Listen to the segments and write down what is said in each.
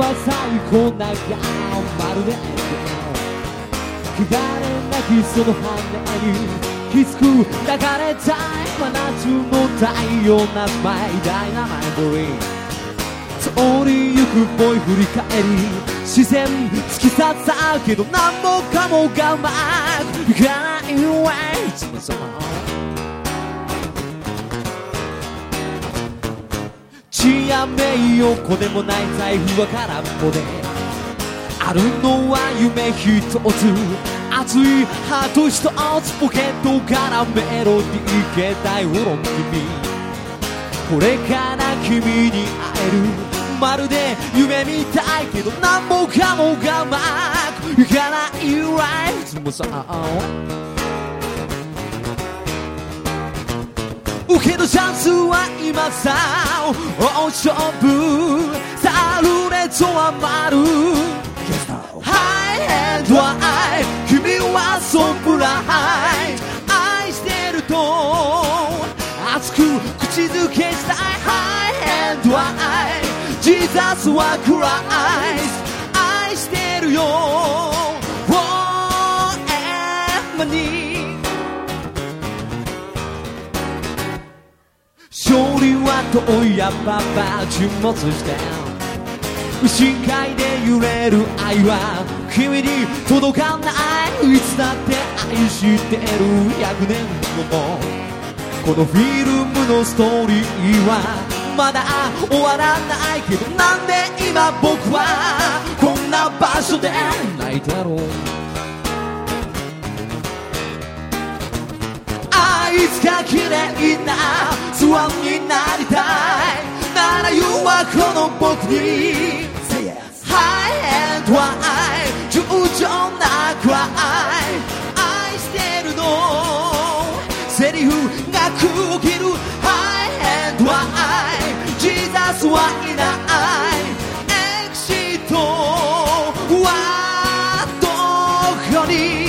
粉がまるで汚れなきその羽にきつく流れたい真夏の太陽なスマイダイナマイトリー通りゆくボイ振り返り視線突き刺さるけど何もかもがうまくいかないわいつもそう血や名誉子でもない財布は空っぽであるのは夢一つ熱いハート一つポケットからメロディー携帯をロン君これから君に会えるまるで夢みたいけど何もかもがうまくいかないわいつもさ受けのチャンスは今さ大勝負さあルーレットは丸ハイエンドは愛君はソンプライ愛してると熱く口づけしたいハイエンドは愛ジーザスはクライス愛してるよ Forever に勝利は遠い山場沈没して深海で揺れる愛は君に届かないいつだって愛してる100年後もこのフィルムのストーリーはまだ終わらないけどなんで今僕はこんな場所で泣いてるいつか綺麗なスワンになりたいなら言うわこの僕に Say yes ハイエンドは愛従順なくらい愛してるのセリフがく起きるハイエンドは愛ジーザスはいないエクシットはどこに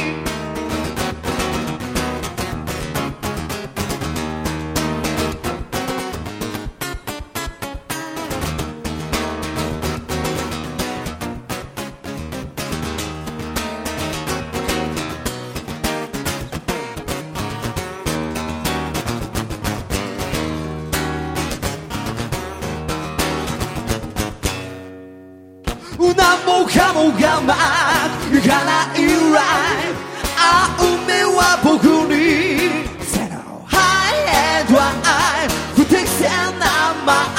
何もかもがうまくいかないらい運命は僕にハイエンドは愛不適切な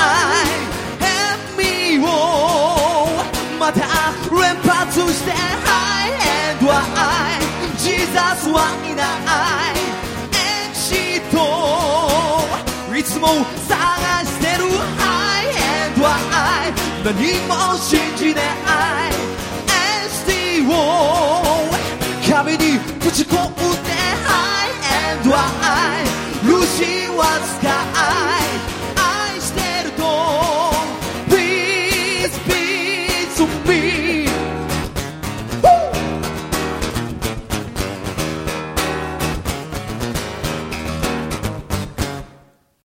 マイ笑みをまた連発してハイエンドは愛ジーザスはいないエクシットいつも探してるハイエンドは愛何も信じない SD を壁にぶち込んでハイエンドは愛ルーシーは使い